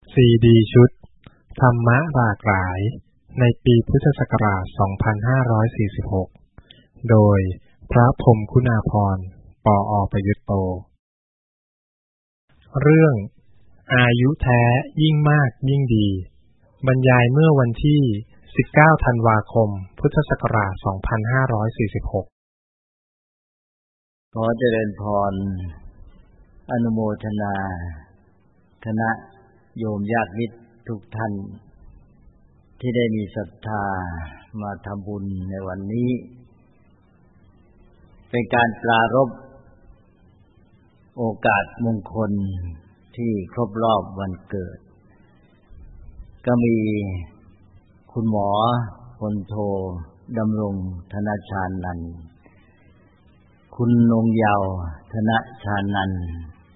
ซีดีชุดธรรมะหลากหลายในปีพุทธศักราช 2546 โดยพระพรหมคุณาภรณ์ ปอ.ประยุตโต เรื่องอายุแท้ยิ่งมากยิ่งดีบรรยายเมื่อวันที่ 19 ธันวาคม พุทธศักราช 2546 ขอเจริญพรอนุโมทนาคณะโยมญาติมิตรทุกท่านที่ได้มีศรัทธามาทำบุญในวันนี้เป็นการปรารภโอกาสมงคลที่ครบรอบวันเกิดก็มีคุณหมอพลโทดำรงธนชานันท์คุณนงเยาว์ธนชานันท์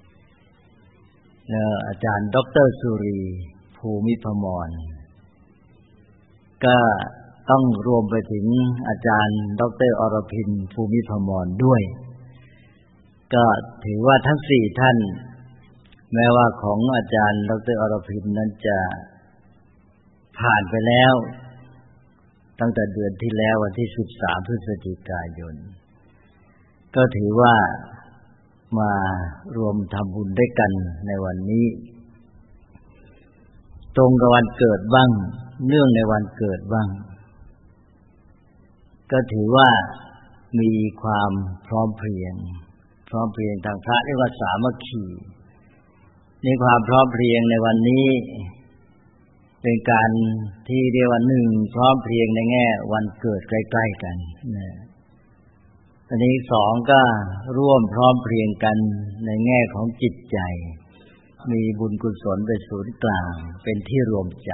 และอาจารย์ดร.สุรีภูมิพมรก็ต้องรวมไปถึงอาจารย์ดร.อรพินภูมิพมรด้วยก็ถือว่าทั้ง4ท่านแม้ว่าของอาจารย์ดร.อรพินนั้นจะผ่านไปแล้วตั้งแต่เดือนที่แล้ววันที่13พฤศจิกายนก็ถือว่ามารวมทำบุญด้วยกันในวันนี้ตรงกับวันเกิดบ้างเนื่องในวันเกิดบ้างก็ถือว่ามีความพร้อมเพรียงทางพระเรียกว่าสามัคคีมีความพร้อมเพรียงในวันนี้เป็นการที่เรียกว่า1พร้อมเพรียงในแง่วันเกิดใกล้ๆกันนะอันนี้2ก็ร่วมพร้อมเพรียงกันในแง่ของจิตใจมีบุญกุศลเป็นศูนย์กลางเป็นที่รวมใจ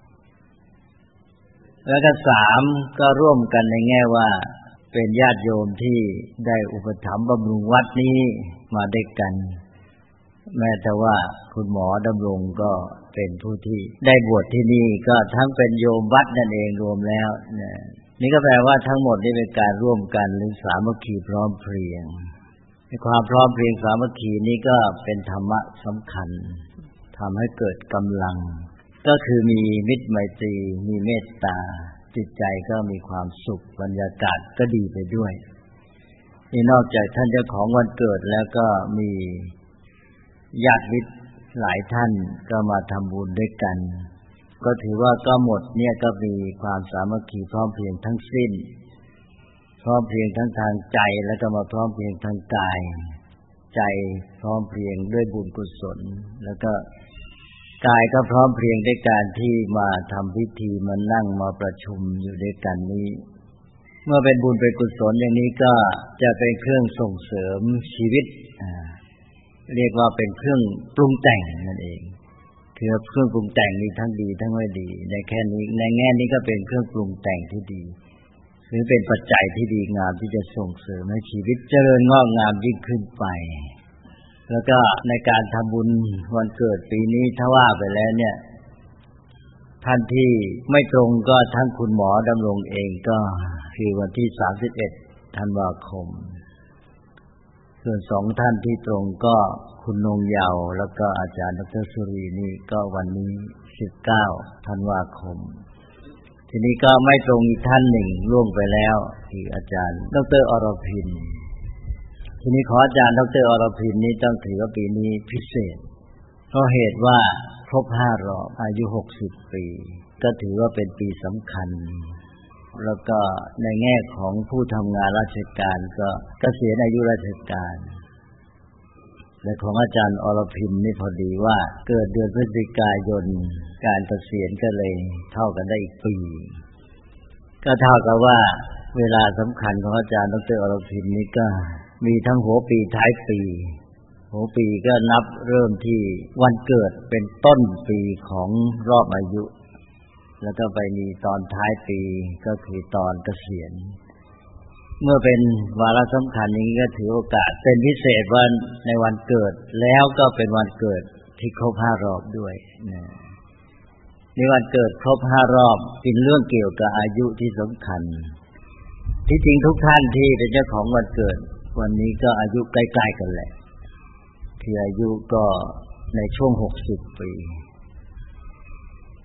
แล้วก็3ก็ร่วมกันในแง่ว่าเป็นญาติโยมที่ได้อุปถัมภ์บำรุงวัดนี้มาด้วยกันแม้แต่ว่าคุณหมอดำรงก็เป็นผู้ที่ได้บวชที่นี่ก็ทั้งเป็นโยมวัดนั่นเองรวมแล้วนี่ก็แปลว่าทั้งหมดนี้เป็นการร่วมกันหรือสามัคคีพร้อมเพรียงในความพร้อมเพรียงสามัคคีนี้ก็เป็นธรรมะสำคัญทำให้เกิดกำลังก็คือมีมิตรไมตรีมีเมตตาจิตใจก็มีความสุขบรรยากาศก็ดีไปด้วยนี่นอกจากท่านเจ้าของวันเกิดแล้วก็มีญาติมิตรหลายท่านก็มาทำบุญด้วยกันก็ถือว่าก็หมดเนี่ยก็มีความสามัคคีพร้อมเพรียงทั้งสิ้นพร้อมเพรียงทั้งทางใจแล้วก็มาพร้อมเพรียงทางกายใจพร้อมเพรียงด้วยบุญกุศลแล้วก็กายก็พร้อมเพรียงด้วยการที่มาทำพิธีมานั่งมาประชุมอยู่ด้วยกันนี้เมื่อเป็นบุญเป็นกุศลอย่างนี้ก็จะเป็นเครื่องส่งเสริมชีวิตเรียกว่าเป็นเครื่องปรุงแต่งนั่นเองคือเครื่องปรุงแต่งมีทั้งดีทั้งไม่ดีในแค่นี้ในแง่นี้ก็เป็นเครื่องปรุงแต่งที่ดีหรือเป็นปัจจัยที่ดีงามที่จะส่งเสริมให้ชีวิตเจริญงอกงามยิ่งขึ้นไปแล้วก็ในการทำบุญวันเกิดปีนี้ถ้าว่าไปแล้วเนี่ยท่านที่ไม่ตรงก็ทั้งคุณหมอดำรงเองก็คือวันที่31ธันวาคมส่วน2ท่านที่ตรงก็คุณนงเยาว์แล้วก็อาจารย์ดร.สุรีนี่ก็วันนี้19ธันวาคมทีนี้ก็ไม่ตรงอีกท่านหนึ่งล่วงไปแล้วคืออาจารย์ดร.อรพินทีนี้ขออาจารย์ดร.อรพินนี้ต้องถือว่าปีนี้พิเศษเพราะเหตุว่าครบ5รอบอายุ60ปีก็ถือว่าเป็นปีสำคัญแล้วก็ในแง่ของผู้ทำงานราชการก็เกษียณอายุราชการและของอาจารย์อรพินนี่พอดีว่าเกิดเดือนพฤศจิกายนการเกษียณก็เลยเท่ากันได้อีกปีก็เท่ากับว่าเวลาสำคัญของอาจารย์ดร.อรพินนี่ก็มีทั้งหัวปีท้ายปีหัวปีก็นับเริ่มที่วันเกิดเป็นต้นปีของรอบอายุแล้วก็ไปมีตอนท้ายปีก็คือตอนเกษียณเมื่อเป็นวาระสำคัญอย่างนี้ก็ถือโอกาสเป็นพิเศษวันในวันเกิดแล้วก็เป็นวันเกิดที่ครบ5รอบด้วยในวันเกิดครบ5รอบเป็นเรื่องเกี่ยวกับอายุที่สำคัญที่จริงทุกท่านที่เป็นเจ้าของวันเกิดวันนี้ก็อายุใกล้ๆกันแหละคืออายุก็ในช่วง60ปี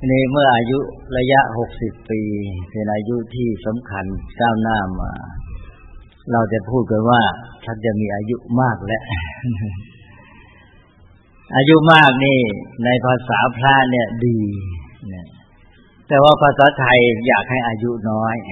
นี่เมื่ออายุระยะ60ปีเป็นอายุที่สำคัญก้าวหน้ามาเราจะพูดกันว่าฉันจะมีอายุมากแล้ว อายุมากนี่ในภาษาพระเนี่ยดีแต่ว่าภาษาไทยอยากให้อายุน้อย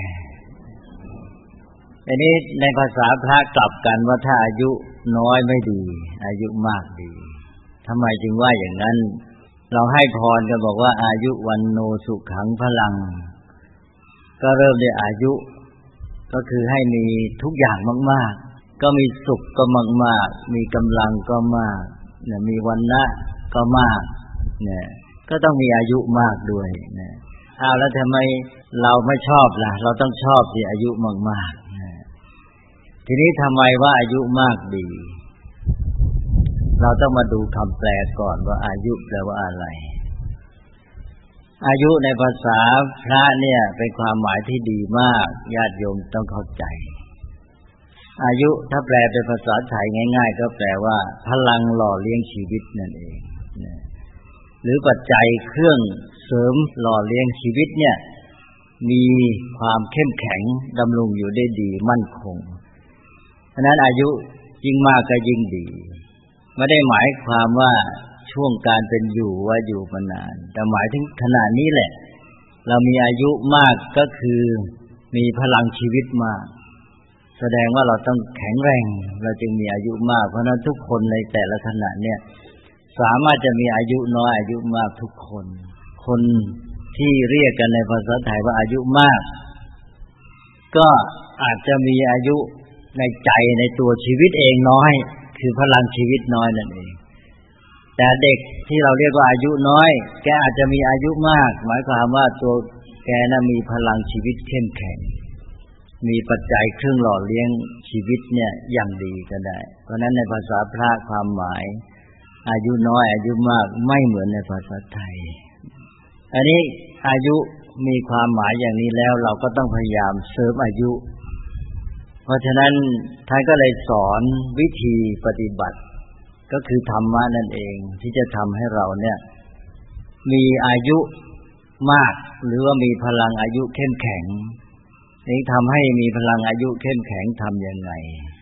อันนี้ในภาษาพระกลับกันว่าถ้าอายุน้อยไม่ดีอายุมากดีทำไมจึงว่าอย่างนั้นเราให้พรกันบอกว่าอายุวันโนสุขังพลังก็เริ่มด้วยอายุก็คือให้มีทุกอย่างมากๆก็มีสุขก็มากๆมีกำลังก็มากเนี่ยมีวรรณะก็มากเนี่ยก็ต้องมีอายุมากด้วยเนี่ยแล้วทำไมเราไม่ชอบล่ะเราต้องชอบที่อายุมากๆทีนี้ทำไมว่าอายุมากดีเราต้องมาดูคำแปลก่อนว่าอายุแปลว่าอะไรอายุในภาษาพระเนี่ยเป็นความหมายที่ดีมากญาติโยมต้องเข้าใจอายุถ้าแปลเป็นภาษาไทยง่ายๆก็แปลว่าพลังหล่อเลี้ยงชีวิตนั่นเองหรือปัจจัยเครื่องเสริมหล่อเลี้ยงชีวิตเนี่ยมีความเข้มแข็งดำรงอยู่ได้ดีมั่นคงฉะนั้นอายุยิ่งมากก็ยิ่งดีไม่ได้หมายความว่าช่วงการเป็นอยู่ว่าอยู่มานานแต่หมายถึงขณะนี้แหละเรามีอายุมากก็คือมีพลังชีวิตมากแสดงว่าเราต้องแข็งแรงเราจึงมีอายุมากเพราะนั้นทุกคนในแต่ละขณะเนี่ยสามารถจะมีอายุน้อยอายุมากทุกคนคนที่เรียกกันในภาษาไทยว่าอายุมากก็อาจจะมีอายุในใจในตัวชีวิตเองน้อยคือพลังชีวิตน้อยนั่นเองแต่เด็กที่เราเรียกว่าอายุน้อยแกอาจจะมีอายุมากหมายความว่าตัวแกน่ะมีพลังชีวิตเข้มแข็งมีปัจจัยเครื่องหล่อเลี้ยงชีวิตเนี่ยอย่างดีก็ได้เพราะนั้นในภาษาพระความหมายอายุน้อยอายุมากไม่เหมือนในภาษาไทยอันนี้อายุมีความหมายอย่างนี้แล้วเราก็ต้องพยายามเสริมอายุเพราะฉะนั้นท่านก็เลยสอนวิธีปฏิบัติก็คือธรรมะนั่นเองที่จะทำให้เราเนี่ยมีอายุมากหรือว่ามีพลังอายุเข้มแข็งนี่ทำให้มีพลังอายุเข้มแข็งทำยังไง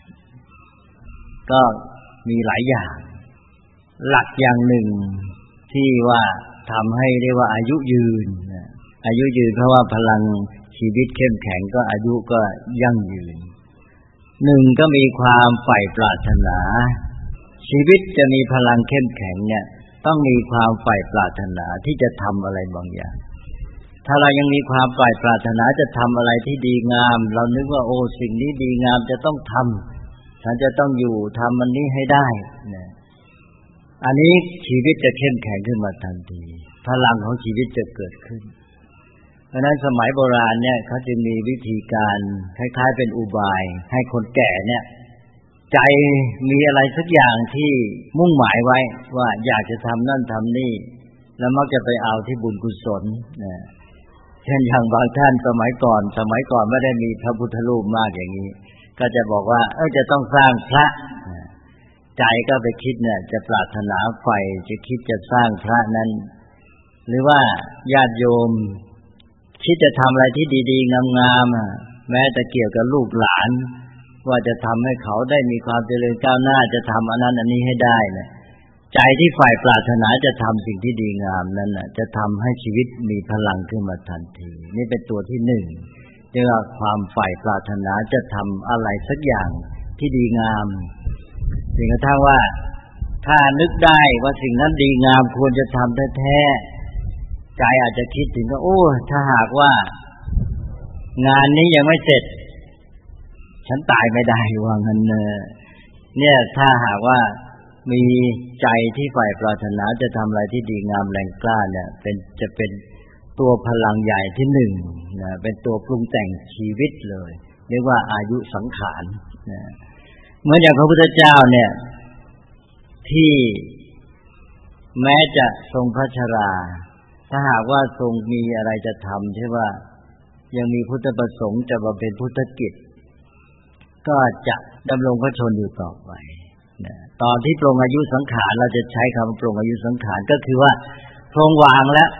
ก็มีหลายอย่างหลักอย่างหนึ่งที่ว่าทำให้เรียกว่าอายุยืนอายุยืนเพราะว่าพลังชีวิตเข้มแข็งก็อายุก็ยั่งยืนหนึ่งก็มีความใฝ่ปรารถนาชีวิตจะมีพลังเข้มแข็งเนี่ยต้องมีความใฝ่ปรารถนาที่จะทำอะไรบางอย่างถ้าเรายังมีความใฝ่ปรารถนาจะทำอะไรที่ดีงามเรานึกว่าโอ้สิ่งนี้ดีงามจะต้องทำฉันจะต้องอยู่ทำมันนี้ให้ได้เนี่ยอันนี้ชีวิตจะเข้มแข็งขึ้นมาทันทีพลังของชีวิตจะเกิดขึ้นเพราะนั้นสมัยโบราณเนี่ยเขาจึงมีวิธีการคล้ายๆเป็นอุบายให้คนแก่เนี่ยใจมีอะไรสักอย่างที่มุ่งหมายไว้ว่าอยากจะทำนั่นทำนี่แล้วมักจะไปเอาที่บุญกุศลเช่นอย่างบางท่านสมัยก่อนไม่ได้มีพระพุทธรูปมากอย่างนี้ก็จะบอกว่าจะต้องสร้างพระใจก็ไปคิดเนี่ยจะปรารถนาใฝ่จะคิดจะสร้างพระนั้นหรือว่าญาติโยมคิดจะทำอะไรที่ดีๆงามๆแม้แต่เกี่ยวกับลูกหลานว่าจะทำให้เขาได้มีความเจริญก้าวหน้าจะทำอันนั้นอันนี้ให้ได้เนี่ยใจที่ใฝ่ปรารถนาจะทำสิ่งที่ดีงามนั้นน่ะจะทำให้ชีวิตมีพลังขึ้นมาทันทีนี่เป็นตัวที่หนึ่งเรียกว่าความใฝ่ปรารถนาจะทำอะไรสักอย่างที่ดีงามจนกระทั่งว่าถ้านึกได้ว่าสิ่งนั้นดีงามควรจะทำแท้ๆใจอาจจะคิดถึงว่าโอ้ถ้าหากว่างานนี้ยังไม่เสร็จฉันตายไม่ได้ว่างั้นเนี่ยถ้าหากว่ามีใจที่ใฝ่ปรารถนาจะทำอะไรที่ดีงามแรงกล้าเนี่ยจะเป็นตัวพลังใหญ่ที่หนึ่งนะเป็นตัวปรุงแต่งชีวิตเลยเรียกว่าอายุสังขารนะเหมือนอย่างพระพุทธเจ้าเนี่ยที่แม้จะทรงพระชราถ้าหากว่าทรงมีอะไรจะทำใช่ว่ายังมีพุทธประสงค์จะบำเพ็ญพุทธกิจก็จะดำรงพระชนอยู่ต่อไปตอนที่ปรงอายุสังขารเราจะใช้คำปรงอายุสังขารก็คือว่าทรงวางแล้ว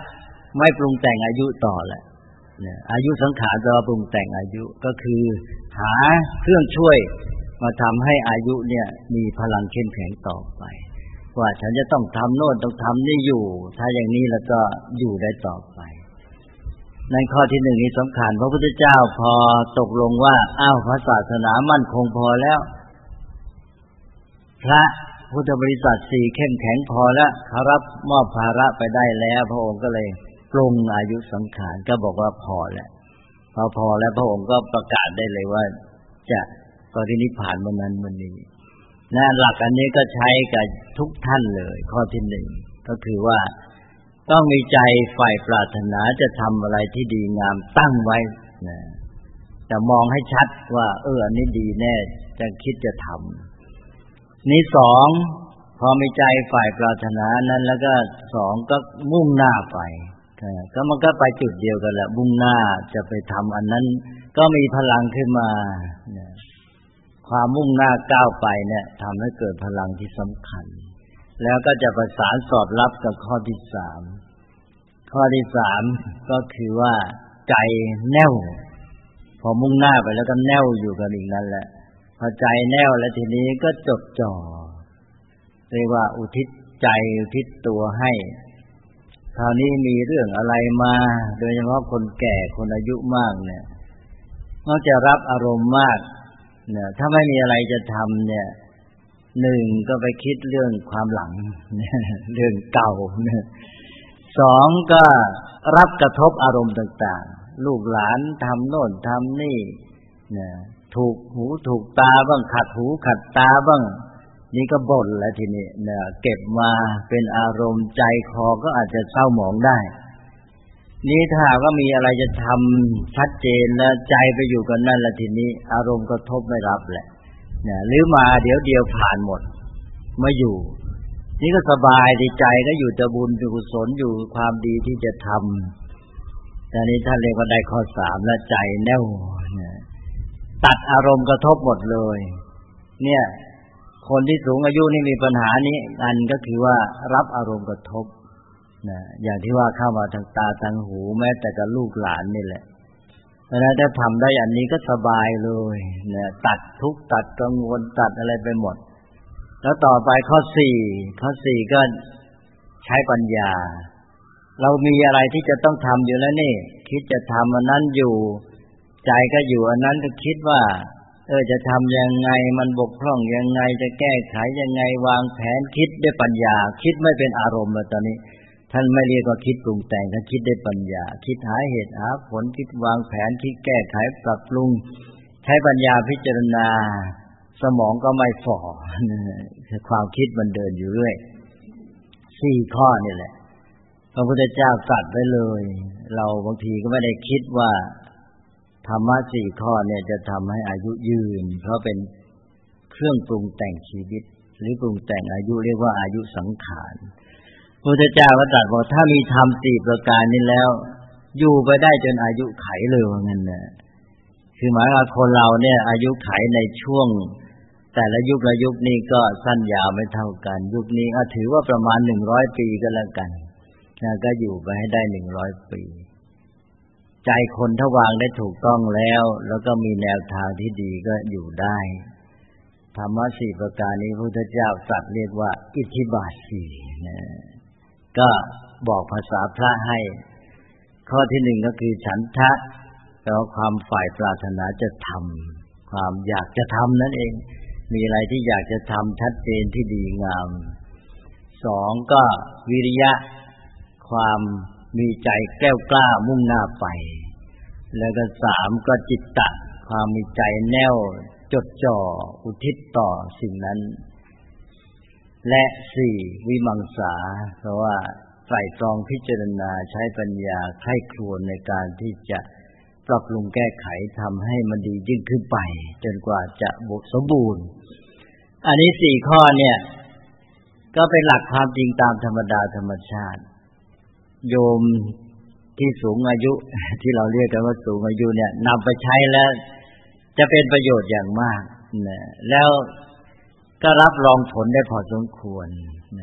ไม่ปรุงแต่งอายุต่อแหละอายุสังขารจะปรุงแต่งอายุก็คือหาเครื่องช่วยมาทำให้อายุเนี่ยมีพลังเข้มแข็งต่อไปว่าฉันจะต้องทำโน่นต้องทำนี่อยู่ถ้าอย่างนี้แล้วก็อยู่ได้ต่อไปนั่นข้อที่หนึ่งนี้สำคัญพระพุทธเจ้าพอตกลงว่าพระศาสนามั่นคงพอแล้วพระพุทธบริษัทสี่เข้มแข็งพอแล้วเขารับมอบภาระไปได้แล้วพระองค์ก็เลยปรงอายุสังขารก็บอกว่าพอแล้วพอแล้วพระองค์ก็ประกาศได้เลยว่าจะปรินิพพานวันนั้นวันนี้นะหลักอันนี้ก็ใช้กับทุกท่านเลยข้อที่หนึ่งก็คือว่าต้องมีใจใฝ่ปรารถนาจะทำอะไรที่ดีงามตั้งไว้นะจะมองให้ชัดว่าอันนี้ดีแน่จะคิดจะทำนี้สองพอมีใจฝ่ายปรารถนานั้นแล้วก็สองก็มุ่งหน้าไปก็มันก็ไปจุดเดียวกันแหละมุ่งหน้าจะไปทำอันนั้นก็มีพลังขึ้นมาความมุ่งหน้าก้าวไปเนี่ยทำให้เกิดพลังที่สำคัญแล้วก็จะประสานสอดรับกับข้อที่สามก็คือว่าใจแน่วพอมุ่งหน้าไปแล้วก็แน่วอยู่กับอีกนั่นแหละพอใจแน่วแล้วทีนี้ก็จดจ่อเรียกว่าอุทิศใจอุทิศตัวให้คราวนี้มีเรื่องอะไรมาโดยเฉพาะคนแก่คนอายุมากเนี่ยนอกจากรับอารมณ์มากเนี่ยถ้าไม่มีอะไรจะทำเนี่ยหนึ่งก็ไปคิดเรื่องความหลังเรื่องเก่าสองก็รับกระทบอารมณ์ต่างๆลูกหลานทำโน่นทำนี่ถูกหูถูกตาบ้างขัดหูขัดตาบ้างนี่ก็บ่นแล้วทีนี้เก็บมาเป็นอารมณ์ใจคอก็อาจจะเศร้าหมองได้นี่ถ้าก็มีอะไรจะทำชัดเจนแล้วใจไปอยู่กับนั่นแล้วทีนี้อารมณ์กระทบไม่รับแหละหรือมาเดี๋ยวผ่านหมดไม่อยู่นี่ก็สบายดีใจก็อยู่แต่บุญอยู่กุศลอยู่ความดีที่จะทำแต่นี้ท่านเรียกว่าได้ข้อสามแล้วใจแน่วตัดอารมณ์กระทบหมดเลยเนี่ยคนที่สูงอายุนี่มีปัญหานี้อันก็คือว่ารับอารมณ์กระทบอย่างที่ว่าเข้ามาทางตาทางหูแม้แต่กับลูกหลานนี่แหละเพราะฉะนั้นถ้าทำได้อันนี้ก็สบายเลยตัดทุกข์ตัดกังวลตัดอะไรไปหมดแล้วต่อไปข้อสี่ก็ใช้ปัญญาเรามีอะไรที่จะต้องทำอยู่แล้วนี่คิดจะทำอันนั้นอยู่ใจก็อยู่อันนั้นก็คิดว่าจะทำยังไงมันบกพร่องยังไงจะแก้ไขยังไงวางแผนคิดด้วยปัญญาคิดไม่เป็นอารมณ์แล้วตอนนี้ท่านไม่เรียกว่าคิดปรุงแต่งท่านคิดด้วยปัญญาคิดหาเหตุหาผลคิดวางแผนคิดแก้ไขปรับปรุงใช้ปัญญาพิจารณาสมองก็ไม่ฝ่อความคิดมันเดินอยู่เรื่อย4ข้อนี่แหละพระพุทธเจ้าตรัสไว้เลยเราบางทีก็ไม่ได้คิดว่าธรรมะ4ข้อเนี่ยจะทำให้อายุยืนเพราะเป็นเครื่องปรุงแต่งชีวิตหรือปรุงแต่งอายุเรียกว่าอายุสังขารพระพุทธเจ้าก็ตรัสว่าถ้ามีธรรม4ประการนี้แล้วอยู่ไปได้จนอายุไขเลยว่างั้นน่ะคือหมายว่าคนเราเนี่ยอายุไขในช่วงแต่ละยุคละยุคนี้ก็สั้นยาวไม่เท่ากันยุคนี้ถือว่าประมาณ100ปีก็แล้วกันก็อยู่ไปให้ได้100ปีใจคนถ้าวางได้ถูกต้องแล้วก็มีแนวทางที่ดีก็อยู่ได้ธรรมะ4ประการนี้พระพุทธเจ้าตรัสเรียกว่าอิทธิบาท4นะก็บอกภาษาพระให้ข้อที่1ก็คือฉันทะแปลว่าความฝ่ายปรารถนาจะทำความอยากจะทำนั่นเองมีอะไรที่อยากจะทำชัดเจนที่ดีงาม2ก็วิริยะความมีใจแกล้วกล้ามุ่งหน้าไปแล้วก็3ก็จิตตะความมีใจแน่วจดจ่ออุทิศต่อสิ่งนั้นและ4วิมังสาเพราะว่าไตร่ตรองพิจารณาใช้ปัญญาใคร่ครวญในการที่จะปรับปรุงแก้ไขทำให้มันดียิ่งขึ้นไปจนกว่าจะสมบูรณ์อันนี้4ข้อเนี่ยก็เป็นหลักความจริงตามธรรมดาธรรมชาติโยมที่สูงอายุที่เราเรียกกันว่าสูงอายุเนี่ยนำไปใช้แล้วจะเป็นประโยชน์อย่างมากนะแล้วก็รับรองผลได้พอสมควรนะ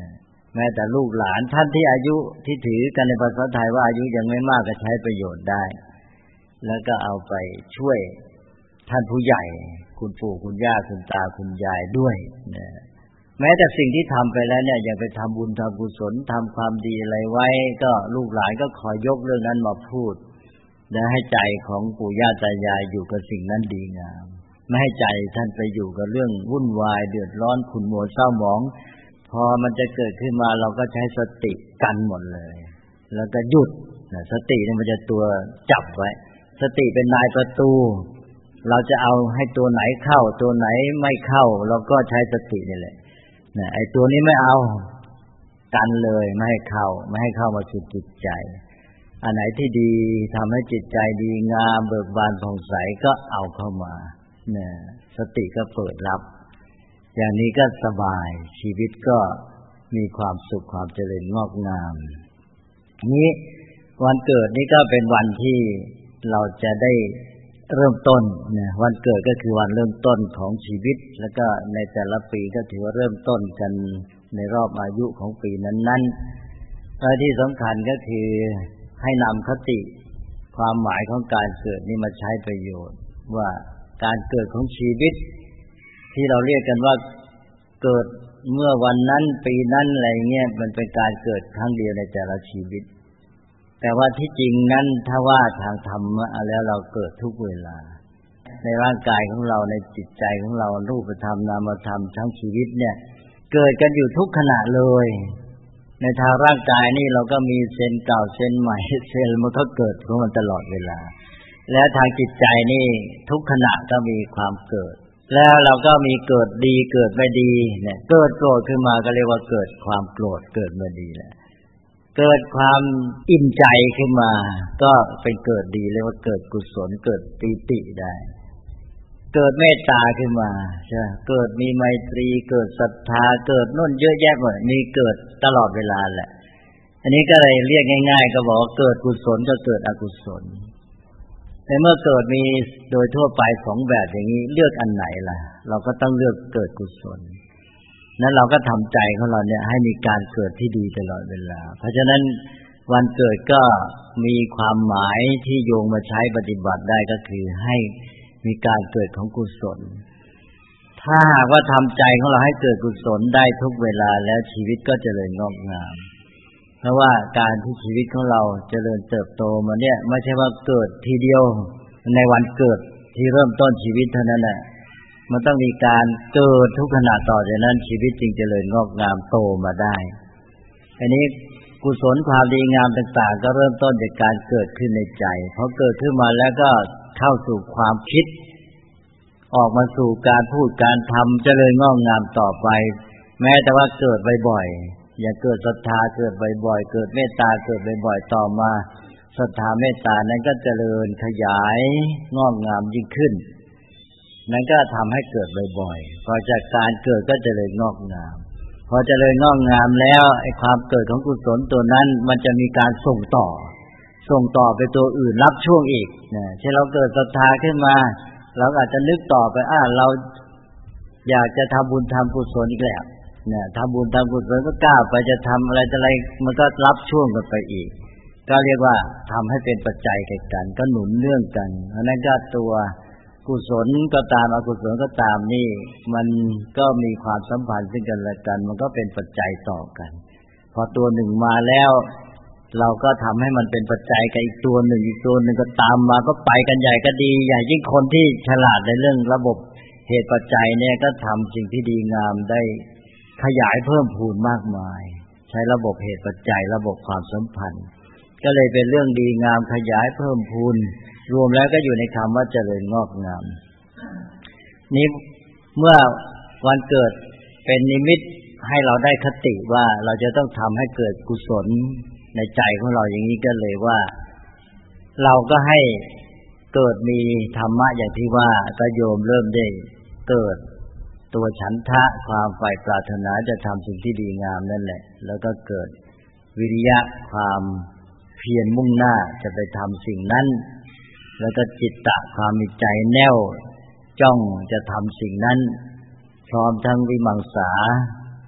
แม้แต่ลูกหลานท่านที่อายุที่ถือกันในภาษาไทยว่าอายุยังไม่มากก็ใช้ประโยชน์ได้แล้วก็เอาไปช่วยท่านผู้ใหญ่คุณปู่คุณย่าคุณตาคุณยายด้วยนะแม้แต่สิ่งที่ทำไปแล้วเนี่ยอย่างไปทำบุญทำกุศลทำความดีอะไรไว้ก็ลูกหลานก็คอยยกเรื่องนั้นมาพูดและให้ใจของปู่ย่าตายายอยู่กับสิ่งนั้นดีงามไม่ให้ใจท่านไปอยู่กับเรื่องวุ่นวายเดือดร้อนขุ่นมัวเศร้าหมองพอมันจะเกิดขึ้นมาเราก็ใช้สติกันหมดเลยแล้วก็หยุดสติเนี่ยมันจะตัวจับไว้สติเป็นนายประตูเราจะเอาให้ตัวไหนเข้าตัวไหนไม่เข้าเราก็ใช้สตินี่แหละไอ้ตัวนี้ไม่เอากันเลยไม่ให้เข้ามาสู่จิตใจอันไหนที่ดีทำให้จิตใจดีงามเบิกบานผ่องใสก็เอาเข้ามาสติก็เปิดรับอย่างนี้ก็สบายชีวิตก็มีความสุขความเจริญงอกงามนี้วันเกิดนี้ก็เป็นวันที่เราจะได้เริ่มต้นวันเกิดก็คือวันเริ่มต้นของชีวิตแล้วก็ในแต่ละปีก็ถือว่าเริ่มต้นกันในรอบอายุของปีนั้นๆและที่สำคัญก็คือให้นำคติความหมายของการเกิดนี้มาใช้ประโยชน์ว่าการเกิดของชีวิตที่เราเรียกกันว่าเกิดเมื่อวันนั้นปีนั้นอะไรเงี้ยมันเป็นการเกิดครั้งเดียวในแต่ละชีวิตแต่ว่าที่จริงนั้นถ้าว่าทางธรรมะแล้วเราเกิดทุกเวลาในร่างกายของเราในจิตใจของเรารูปธรรมนามธรรมทั้งชีวิตเนี่ยเกิดกันอยู่ทุกขณะเลยในทางร่างกายนี่เราก็มีเซลล์เก่าเซลล์ใหม่เซลล์มันก็เกิดของมันตลอดเวลาและทางจิตใจนี่ทุกขณะก็มีความเกิดแล้วเราก็มีเกิดดีเกิดไม่ดีเนี่ยเกิดโกรธขึ้นมาก็เรียกว่าเกิดความโกรธเกิดไม่ดีแหละเกิดความอิ่มใจขึ้นมาก็เป็นเกิดดีเรียกว่าเกิดกุศลเกิดปีติได้เกิดเมตตาขึ้นมาใช่เกิดมีไมตรีเกิดศรัทธาเกิดนู่นเยอะแยะหมดมีเกิดตลอดเวลาแหละอันนี้ก็เลยเรียกง่ายๆก็บอกว่าเกิดกุศลก็เกิดอกุศลในเมื่อเกิดมีโดยทั่วไปสองแบบอย่างนี้เลือกอันไหนล่ะเราก็ต้องเลือกเกิดกุศลนั้นเราก็ทำใจของเราเนี่ยให้มีการเกิดที่ดีตลอดเวลาเพราะฉะนั้นวันเกิดก็มีความหมายที่โยงมาใช้ปฏิบัติได้ก็คือให้มีการเกิดของกุศลถ้าหากว่าทำใจของเราให้เกิดกุศลได้ทุกเวลาแล้วชีวิตก็เจริญงอกงามเพราะว่าการที่ชีวิตของเราเจริญเติบโตมาเนี่ยไม่ใช่ว่าเกิดทีเดียวในวันเกิดที่เริ่มต้นชีวิตเท่านั้นแหละมันต้องมีการเกิดทุกขณะต่อจากนั้นชีวิตจึงเจริญงอกงามโตมาได้อันนี้กุศลความดีงามต่างๆก็เริ่มต้นจากการเกิดขึ้นในใจพอเกิดขึ้นมาแล้วก็เข้าสู่ความคิดออกมาสู่การพูดการทำเจริญงอกงามต่อไปแม้แต่ว่าเกิดบ่อยๆอย่างเกิดศรัทธาเกิดบ่อยๆเกิดเมตตาเกิดบ่อยๆต่อมาศรัทธาเมตตานั้นก็เจริญขยายงอกงามยิ่งขึ้นนั้นก็ทำให้เกิดบ่อยๆพอจากการเกิดก็เจริญงอกงามพอเจริญงอกงามแล้วไอ้ความเกิดของกุศลตัวนั้นมันจะมีการส่งต่อไปตัวอื่นรับช่วงอีกเช่นเราเกิดศรัทธาขึ้นมาเราอาจจะนึกต่อไปเราอยากจะทำบุญทำกุศลอีกแล้วทำบุญทำกุศลก็ก้าวไปจะทำอะไรมันก็รับช่วงกันไปอีกก็เรียกว่าทำให้เป็นปัจจัยแก่กันก็หนุนเนื่องกันเพราะนั้นก็ตัวกุศลก็ตามอกุศลก็ตามนี่มันก็มีความสัมพันธ์ซึ่งกันและกันมันก็เป็นปัจจัยต่อกันพอตัวหนึ่งมาแล้วเราก็ทำให้มันเป็นปัจจัยกับอีกตัวหนึ่งก็ตามมาก็ไปกันใหญ่ก็ดีใหญ่ยิ่งคนที่ฉลาดในเรื่องระบบเหตุปัจจัยเนี่ยก็ทำสิ่งที่ดีงามได้ขยายเพิ่มพูนมากมายใช้ระบบเหตุปัจจัยระบบความสัมพันธ์ก็เลยเป็นเรื่องดีงามขยายเพิ่มพูนรวมแล้วก็อยู่ในคำว่าเจริญงอกงามนี้เมื่อวันเกิดเป็นนิมิตให้เราได้คติว่าเราจะต้องทำให้เกิดกุศลในใจของเราอย่างนี้ก็เลยว่าเราก็ให้เกิดมีธรรมะอย่างที่ว่าก็โยมเริ่มได้เกิดตัวฉันทะความใฝ่ปรารถนาจะทำสิ่งที่ดีงามนั่นแหละแล้วก็เกิดวิริยะความเพียรมุ่งหน้าจะไปทำสิ่งนั้นแล้วก็จิตตะความมีใจแน่วจ้องจะทำสิ่งนั้นพร้อมทั้งวิมังสา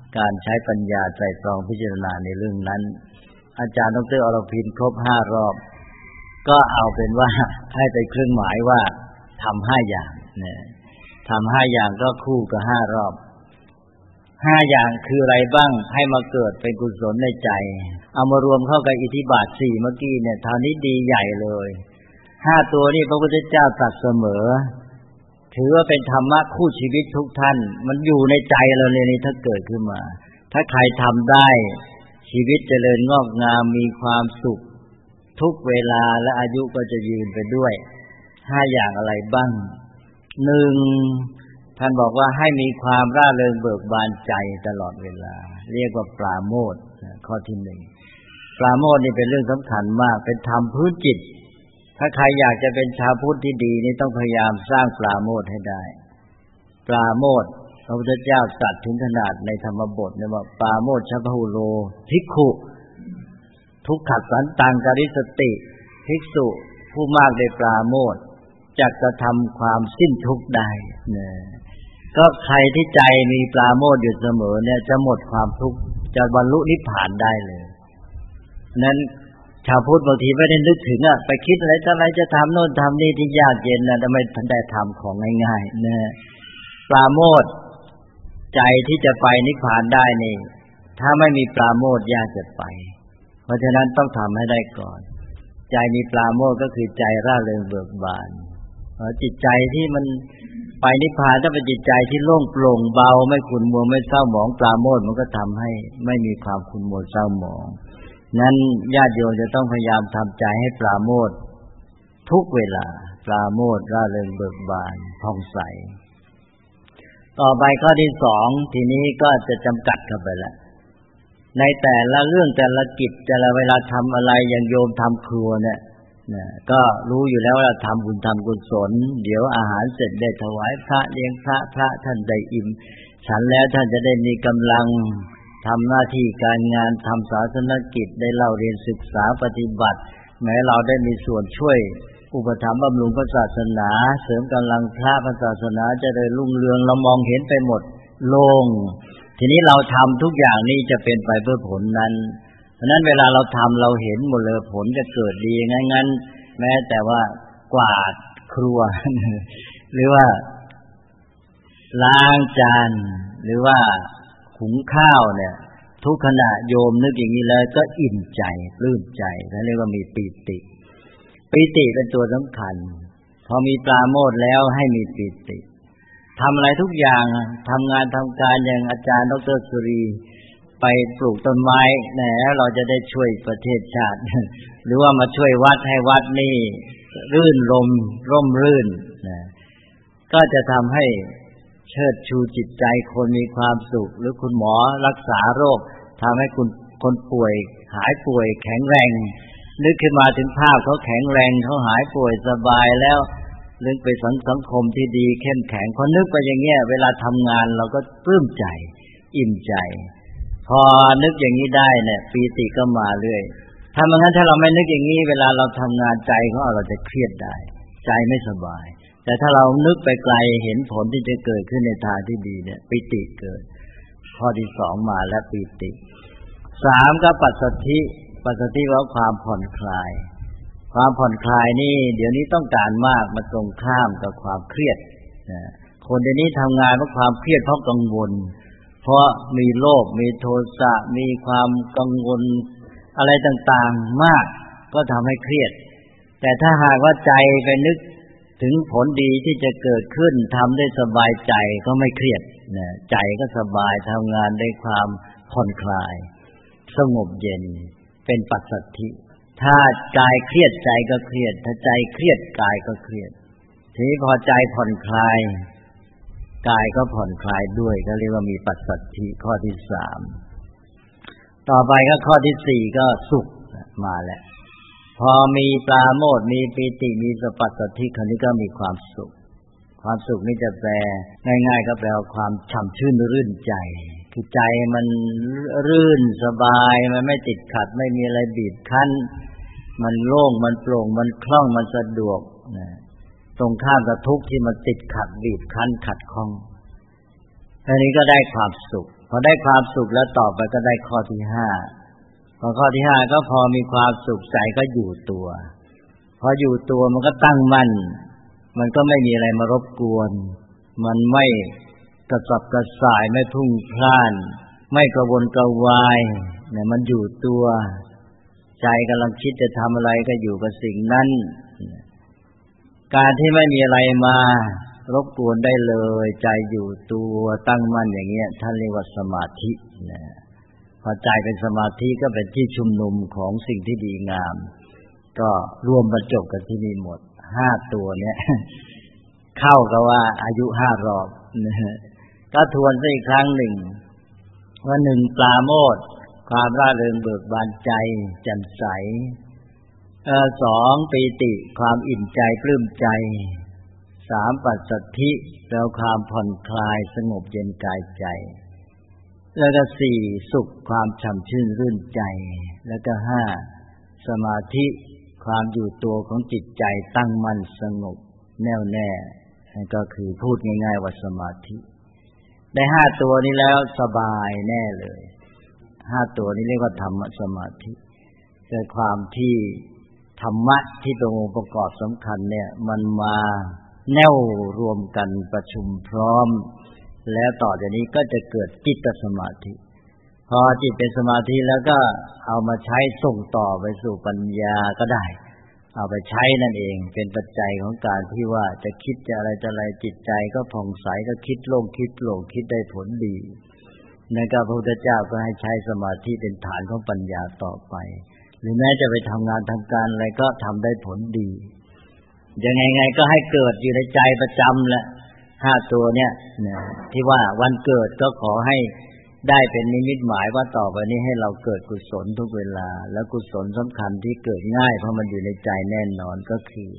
การใช้ปัญญาไตร่ตรองพิจารณาในเรื่องนั้นอาจารย์ดร.อรพินครบ5รอบก็เอาเป็นว่าให้เป็นเครื่องหมายว่าทำ5อย่างนะทำ5อย่างก็คู่กับ5รอบ5อย่างคืออะไรบ้างให้มาเกิดเป็นกุศลในใจเอามารวมเข้ากับอิทธิบาท4เมื่อกี้เนี่ยเท่านี้ดีใหญ่เลย5ตัวนี้พระพุทธเจ้าตรัสเสมอถือว่าเป็นธรรมะคู่ชีวิตทุกท่านมันอยู่ในใจเราเลยนี่ถ้าเกิดขึ้นมาถ้าใครทำได้ชีวิตเจริญงอกงามมีความสุขทุกเวลาและอายุก็จะยืนไปด้วย5อย่างอะไรบ้าง1ท่านบอกว่าให้มีความร่าเริงเบิกบานใจตลอดเวลาเรียกว่าปราโมทย์ข้อที่1ปราโมทย์นี่เป็นเรื่องสำคัญมากเป็นธรรมพื้นจิตถ้าใครอยากจะเป็นชาวพุทธที่ดีนี่ต้องพยายามสร้างปราโมทย์ให้ได้ปราโมทย์พระพุทธเจ้าตรัสถึงขนาดในธรรมบทเนี่ยว่าปราโมทชพหุโลภิกขุทุกขสันตังกริสติภิกษุผู้มากได้ปราโมทย์จักกระทำความสิ้นทุกข์ได้เนี่ยก็ใครที่ใจมีปราโมทย์อยู่เสมอเนี่ยจะหมดความทุกข์จะบรรลุนิพพานได้เลยนั้นชาวพุทธบางทีไม่ได้นึกถึงไปคิดอะไรจะทำโน่นทำนี่ที่ยากเย็นนะทำไมทันได้ทำของง่ายๆนะปราโมทย์ใจที่จะไปนิพพานได้นี่ถ้าไม่มีปราโมทย์ยากจะไปเพราะฉะนั้นต้องทำให้ได้ก่อนใจมีปราโมทย์ก็คือใจร่าเริงเบิกบานจิตใจที่มันไปนิพพานถ้าเป็นจิตใจที่โล่งโปร่งเบาไม่ขุ่นมัวไม่เศร้าหมองปราโมทย์มันก็ทำให้ไม่มีความขุ่นมัวเศร้าหมองนั้นญาติโยมจะต้องพยายามทำใจให้ปราโมทย์ทุกเวลาปราโมทย์ร่าเริงเบิกบานผ่องใสต่อไปข้อที่2ทีนี้ก็จะจำกัดเข้าไปแล้วในแต่ละเรื่องแต่ละกิจแต่ละเวลาทำอะไรอย่างโยมทำครัวเนี่ยก็รู้อยู่แล้วว่าทำบุญทำกุศลเดี๋ยวอาหารเสร็จได้ถวายพระเลี้ยงพระท่านได้อิ่มฉันแล้วท่านจะได้มีกำลังทำหน้าที่การงานทำศาสนกิจได้เล่าเรียนศึกษาปฏิบัติแม้เราได้มีส่วนช่วยอุปถัมภ์บำรุงพระศาสนาเสริมกำลังพระศาสนาจะได้รุ่งเรืองเรามองเห็นไปหมดโล่งทีนี้เราทำทุกอย่างนี้จะเป็นไปเพื่อผลนั้นเพราะนั้นเวลาเราทำเราเห็นหมดเลยผลจะเกิดดีงั้นแม้แต่ว่ากวาดครัว หรือว่าล้างจานหรือว่าหุงข้าวเนี่ยทุกขณะโยมนึกอย่างนี้แล้วก็อิ่มใจปลื้มใจนั่นเรียกว่ามีปีติเป็นตัวสำคัญพอมีปราโมทย์แล้วให้มีปีติทำอะไรทุกอย่างทำงานทำการอย่างอาจารย์ดร.สุรีไปปลูกต้นไม้แล้วเราจะได้ช่วยประเทศชาติ หรือว่ามาช่วยวัดให้วัดนี่รื่นรมร่มรื่นก็จะทำให้เชิดชูจิตใจคนมีความสุขหรือคุณหมอรักษาโรคทำให้คนป่วยหายป่วยแข็งแรงนึกขึ้นมาถึงภาพเขาแข็งแรงเขาหายป่วยสบายแล้วนึกไปสังคมที่ดีเข้มแข็งพอนึกไปอย่างเงี้ยเวลาทำงานเราก็ปลื้มใจอิ่มใจพอนึกอย่างนี้ได้เนี่ยปีติก็มาเรื่อยถ้าไม่งั้นถ้าเราไม่นึกอย่างนี้เวลาเราทำงานใจของเราจะเครียดได้ใจไม่สบายแต่ถ้าเรานึกไปไกลเห็นผลที่จะเกิดขึ้นในทางที่ดีเนี่ยปิติเกิดข้อที่2มาแล้วปิติ3ก็ปัสสัทธิว่าความผ่อนคลายความผ่อนคลายนี่เดี๋ยวนี้ต้องการมากมาตรงข้ามกับความเครียดคนเดี๋ยวนี้ทำงานเพราะความเครียดเพราะกังวลเพราะมีโลภมีโทสะมีความกังวลอะไรต่างๆมากก็ทำให้เครียดแต่ถ้าหากว่าใจไปนึกถึงผลดีที่จะเกิดขึ้นทำได้สบายใจก็ไม่เครียดใจก็สบายทำงานได้ความผ่อนคลายสงบเย็นเป็นปัสสัทธิถ้ากายเครียดใจก็เครียดถ้าใจเครียดกายก็เครียดทีนี้พอใจผ่อนคลายกายก็ผ่อนคลายด้วยก็เรียกว่ามีปัสสัทธิข้อที่3ต่อไปก็ข้อที่4ก็สุขมาแล้วพอมีปราโมทย์มีปีติมีปัสสัทธิคราวนี้ก็มีความสุขนี่จะแปลง่ายๆก็แปลว่าความฉ่ำชื่นรื่นใจคือใจมันรื่นสบายมันไม่ติดขัดไม่มีอะไรบีบคั้นมันโล่งมันโปร่งมันคล่องมันสะดวกตรงข้ามกับทุกข์ที่มันติดขัดบีบคั้นขัดข้องอันนี้ก็ได้ความสุขพอได้ความสุขแล้วต่อไปก็ได้ข้อที่ห้าพอข้อที่ห้าก็พอมีความสุขใจก็อยู่ตัวพออยู่ตัวมันก็ตั้งมั่นมันก็ไม่มีอะไรมารบกวนมันไม่กระสับกระส่ายไม่พลุ่งพล่านไม่กระวนกระวายเนี่ยมันอยู่ตัวใจกำลังคิดจะทำอะไรก็อยู่กับสิ่งนั้นการที่ไม่มีอะไรมารบกวนได้เลยใจอยู่ตัวตั้งมั่นอย่างเงี้ยท่านเรียกว่าสมาธินะพอใจเป็นสมาธิก็เป็นที่ชุมนุมของสิ่งที่ดีงามก็รวมบรรจบกันที่นี่หมด5ตัวเนี้ยเข้ากับว่าอายุ5รอบนะฮะก็ทวนอีกครั้งหนึ่งว่า1ปราโมทย์ความร่าเริงเบิกบานใจแจ่มใส2ปีติความอิ่มใจปลื้มใจ3ปัสสัทธิแล้วความผ่อนคลายสงบเย็นกายใจแล้วก็4สุขความฉ่ำชื่นรื่นใจแล้วก็5สมาธิความอยู่ตัวของจิตใจตั้งมั่นสงบแน่วแน่ก็คือพูดง่ายๆว่าสมาธิได้5ตัวนี้แล้วสบายแน่เลย5ตัวนี้เรียกว่าธรรมสมาธิคือความที่ธรรมะที่เป็นองค์ประกอบสำคัญเนี่ยมันมาแน่วรวมกันประชุมพร้อมแล้วต่อจากนี้ก็จะเกิดจิตสมาธิพอจิตเป็นสมาธิแล้วก็เอามาใช้ส่งต่อไปสู่ปัญญาก็ได้เอาไปใช้นั่นเองเป็นปัจจัยของการที่ว่าจะคิดจะอะไรจิตใจก็ผ่องใสก็คิดโล่งคิดโปร่งคิดได้ผลดีนั่นก็พระพุทธเจ้าก็ให้ใช้สมาธิเป็นฐานของปัญญาต่อไปหรือแม้จะไปทำงานทำการอะไรก็ทำได้ผลดียังไงก็ให้เกิดอยู่ในใจประจำแหละ5ตัวเนี่ยที่ว่าวันเกิดก็ขอให้ได้เป็นนิมิตหมายว่าต่อไปนี้ให้เราเกิดกุศลทุกเวลาแล้วกุศลสำคัญที่เกิดง่ายเพราะมันอยู่ในใจแน่นอนก็คือ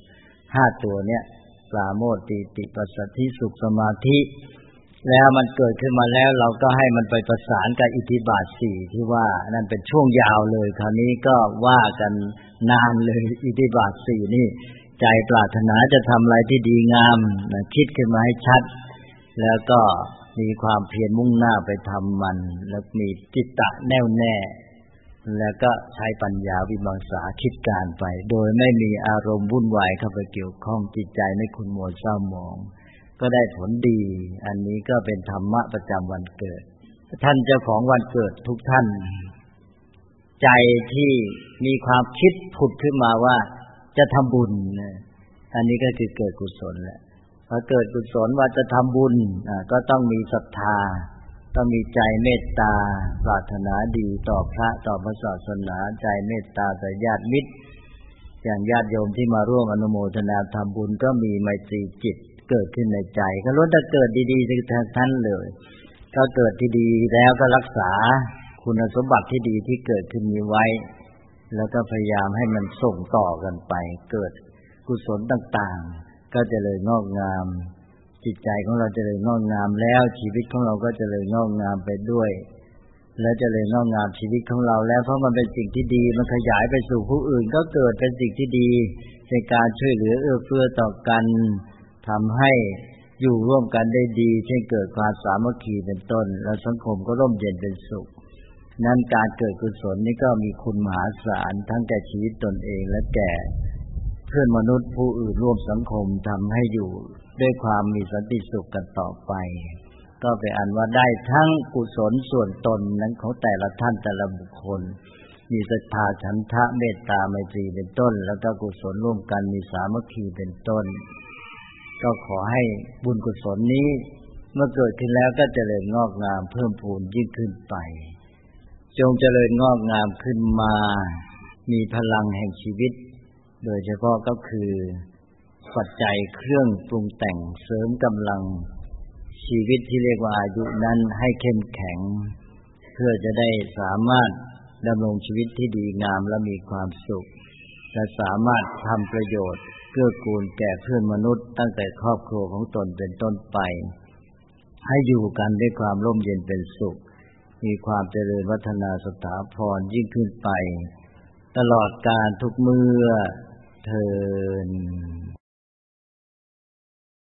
5ตัวเนี่ยปราโมทย์ปีติปัสสัทธิสุขสมาธิแล้วมันเกิดขึ้นมาแล้วเราก็ให้มันไปประสานกับอิทธิบาท4ที่ว่านั่นเป็นช่วงยาวเลยคราวนี้ก็ว่ากันนานเลยอิทธิบาท4นี่ใจปรารถนาจะทำอะไรที่ดีงามคิดขึ้นมาให้ชัดแล้วก็มีความเพียรมุ่งหน้าไปทำมันแล้วมีจิตตะแน่วแน่แล้วก็ใช้ปัญญาวิมังสาคิดการไปโดยไม่มีอารมณ์วุ่นวายเข้าไปเกี่ยวข้องจิตใจไม่ขุ่นมัวเศร้าหมองก็ได้ผลดีอันนี้ก็เป็นธรรมะประจำวันเกิดท่านเจ้าของวันเกิดทุกท่านใจที่มีความคิดผุดขึ้นมาว่าจะทำบุญอันนี้ก็คือเกิดกุศลแหละพอเกิดกุศลว่าจะทำบุญก็ต้องมีศรัทธาต้องมีใจเมตตาปรารถนาดีต่อพระต่อพระศาสนาใจเมตตาต่อญาติมิตรอย่างญาติโยมที่มาร่วมอนุโมทนาทำบุญก็มีไมตรีจิตเกิดขึ้นในใจก็ล้วนแต่เกิดดีๆทั้งนั้นเลยก็เกิดที่ดีแล้วก็รักษาคุณสมบัติที่ดีที่เกิดขึ้นนี้ไว้แล้วก็พยายามให้มันส่งต่อกันไปเกิดกุศลต่างๆก็จะเลยงอกงามจิตใจของเราจะเลยงอกงามแล้วชีวิตของเราก็จะเลยงอกงามไปด้วยและจะเลยงอกงามชีวิตของเราแล้วเพราะมันเป็นสิ่งที่ดีมันขยายไปสู่ผู้อื่นก็เกิดเป็นสิ่งที่ดีในการช่วยเหลือเอื้อเฟื้อต่อกันทำให้อยู่ร่วมกันได้ดีเช่นเกิดความสามัคคีเป็นต้นแล้วสังคมก็ร่มเย็นเป็นสุขนั้นการเกิดกุศลนี้ก็มีคุณมหาศาลทั้งแก่ชีวิตตนเองและแก่เพื่อนมนุษย์ผู้อื่นร่วมสังคมทำให้อยู่ด้วยความมีสันติสุขกันต่อไปก็เป็นอันว่าได้ทั้งกุศลส่วนตนนั้นของแต่ละท่านแต่ละบุคคลมีศรัทธาฉันทะเมตตาไมตรีเป็นต้นแล้วก็กุศลร่วมกันมีสามัคคีเป็นต้นก็ขอให้บุญกุศลนี้เมื่อเกิดขึ้นแล้วก็เจริญงอกงามเพิ่มพูนยิ่งขึ้นไปจงเจริญงอกงามขึ้นมามีพลังแห่งชีวิตโดยเฉพาะก็คือปัจจัยเครื่องปรุงแต่งเสริมกำลังชีวิตที่เรียกว่าอายุนั้นให้เข้มแข็งเพื่อจะได้สามารถดำรงชีวิตที่ดีงามและมีความสุขและสามารถทำประโยชน์เกื้อกูลแก่เพื่อนมนุษย์ตั้งแต่ครอบครัวของตนเป็นต้นไปให้อยู่กันด้วยความร่มเย็นเป็นสุขมีความเจริญวัฒนาสถาพรยิ่งขึ้นไปตลอดกาลทุกเมื่อเทอญ